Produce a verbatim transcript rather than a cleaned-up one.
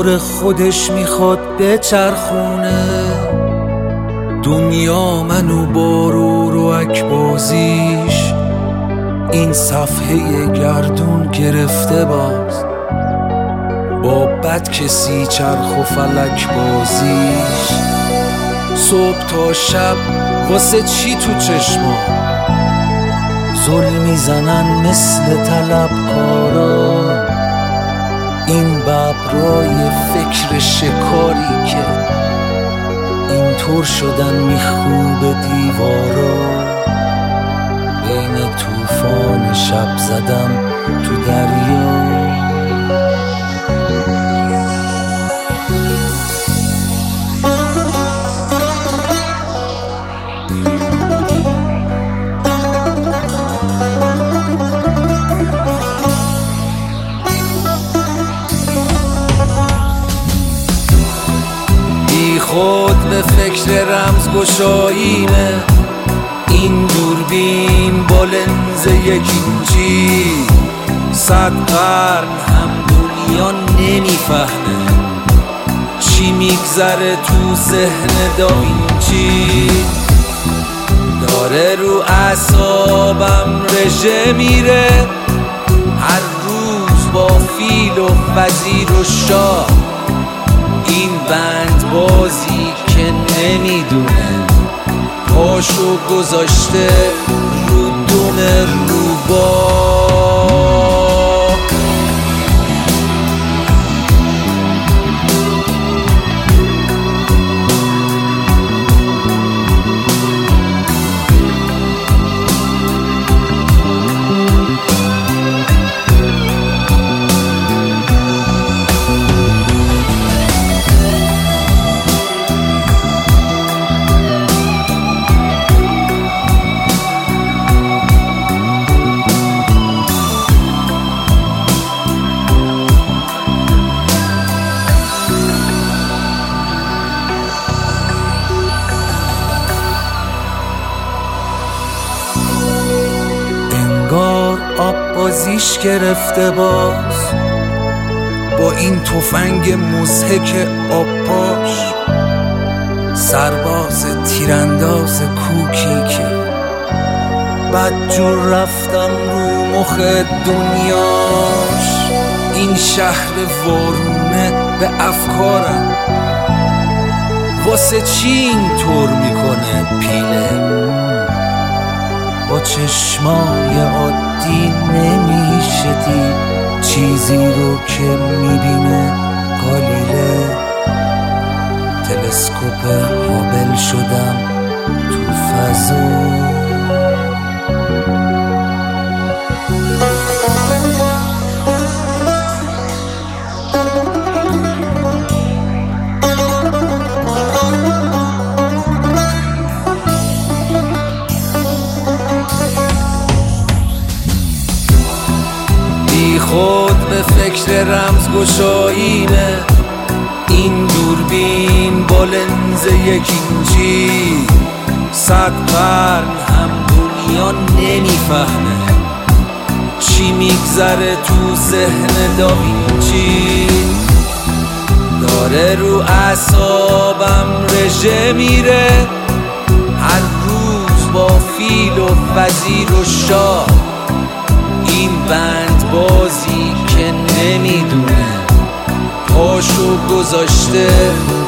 دور خودش میخواد بچرخونه. دنیا منو با رو رو اکبازیش این صفحه گردون گرفته باز، با بد کسی چرخ و فلک بازیش. صبح تا شب واسه چی تو چشما زل میزنن مثل طلبکارا، این ببرای فکر شکاری که اینطور شدن میخوب دیوارا. بین طوفان شب زدم تو دریا. خود به فکر رمز گشاییمه، این دوربین با لنز یک اینچی. صد قرن هم دنیا نمیفهمه چی میگذره تو ذهن داوینچی. داره رو اعصابم رژه میره، هر روز با فیل و وزیر و شاه. این بند بازی که نمیدونه پاشو گذاشته رو دم روباه. انگار آب بازیش گرفته باز، با این تفنگ مضحک آب پاش. سرباز تیرانداز کوکی که بدجور رفتم رو مخ دنیاش. این شهر وارونه به افکارم، واسه چی اینطور میکنه پیله. با چشمای عادی نمیشه دید چیزی رو که میبینه گالیله. تلسکوپ هابل شدم تو فضا. خود به فکر رمز گشاییمه، این دوربین با لنز یک اینچی. صد قرن هم دنیا نمیفهمه چی میگذره تو ذهن داوینچی. داره رو اعصابم رژه میره، هر روز با فیل و وزیر و شاه. این بند بازی که نمیدونه پاشو گذاشته